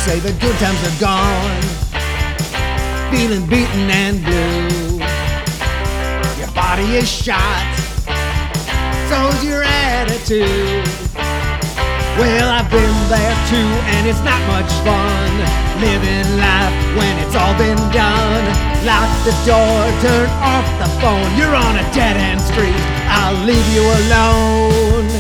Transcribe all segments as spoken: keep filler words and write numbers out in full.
say the good times are gone, feeling beaten and blue. Your body is shot, so's your attitude. Well, I've been there too, and it's not much fun living life when it's all been done. Lock the door, turn off the phone. You're on a dead-end street, I'll leave you alone.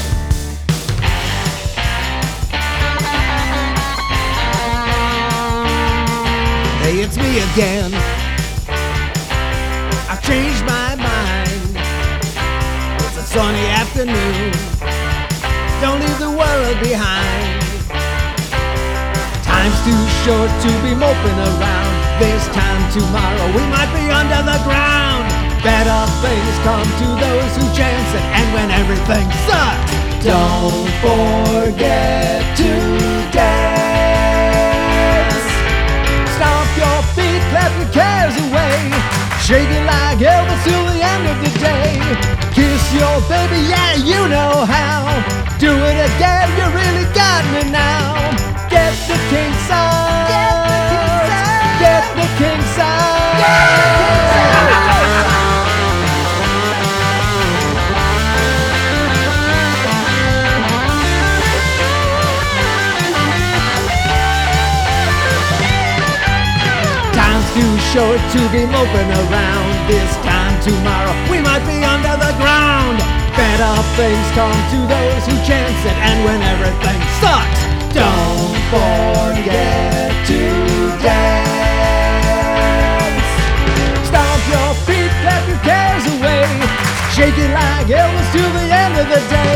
Hey, it's me again. I've changed my mind. It's a sunny afternoon. Don't leave the world behind. Time's too short to be moping around. This time tomorrow we might be under the ground. Better things come to those who chance it, and when everything sucks, don't forget to dance. Stomp your feet, clap your cares away. Shake it like Elvis till the end of the day. Kiss your baby, yeah, you know how. Do it again, you really got me now. Get the king size. Get the king size. Get the king size. Time's too short to be moping around. This time tomorrow we might be under the ground. Better things come to those who chance it, and when everything sucks, don't forget to dance. Stomp your feet, clap your cares away. Shake it like Elvis till the end of the day.